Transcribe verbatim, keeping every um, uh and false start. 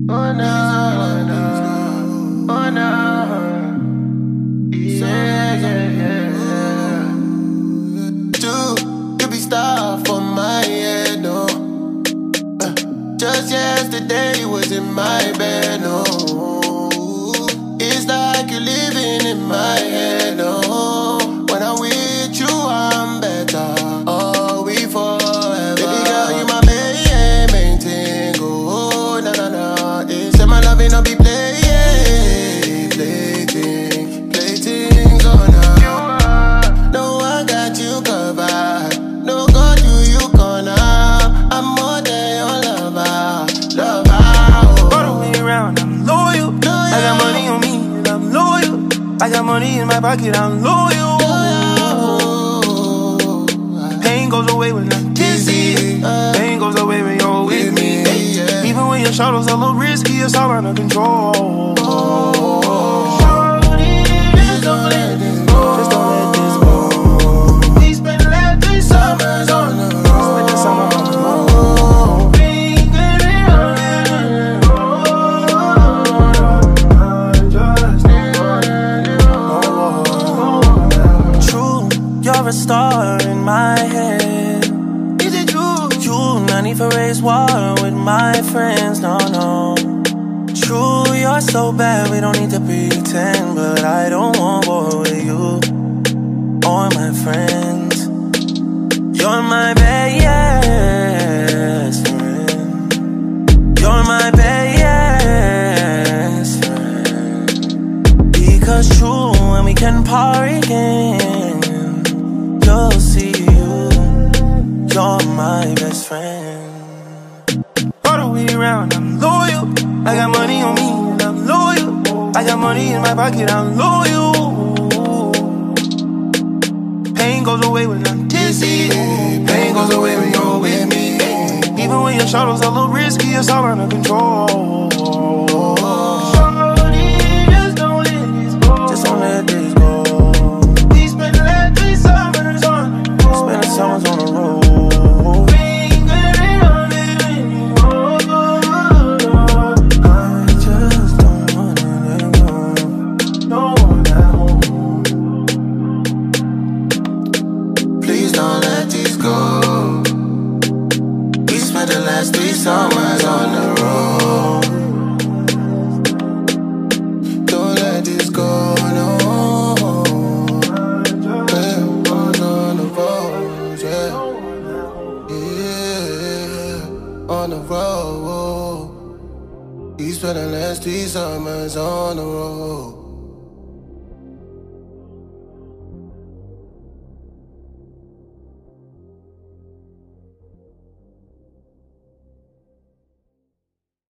Oh no, oh no, oh no. Yeah, yeah, yeah. Two, you be star for my head, no. Uh, just yesterday you was in my bed, no. It's like you're living in my head, no. When I'm with you, I'm better. Oh, we forever. Baby girl, you my main, main thing. Oh, na na na. They say my loving don't be play, play things, play things. Oh no, no, I got you covered. No go do you corner. I'm more than your lover, lover. Oh. Follow me around, I'm loyal. loyal. I got money on me and I'm loyal. I got money in my pocket, I'm loyal. Pain goes away when I'm dizzy. Pain goes away when you're with me. Even when your shadows a little risky, it's all under control. Shorty, just don't let this go. Just don't let this go. We spent the last three summers on the road. Spent the summer on the road. You're a star in my head. Is it true? You not need to raise war with my friends, no, no. True, you're so bad, we don't need to pretend. But I don't want war with you or my friends. You're my best friend. You're my best friend. Because true, when we can party again, you'll see you, you're my best friend. All the way around, I'm loyal. I got money on me and I'm loyal. I got money in my pocket, I'm loyal. Pain goes away when I'm dizzy. Pain goes away when you're with me. Even when your shadows a little risky, it's all under control. Shorty, just don't let this go. Just don't let this go. Someone's on the road. I just don't wanna let go. No one at home. Please don't let this go. We spent the last three summers on the road. Don't let this go, no. On the road, we spent the last three summers on the road.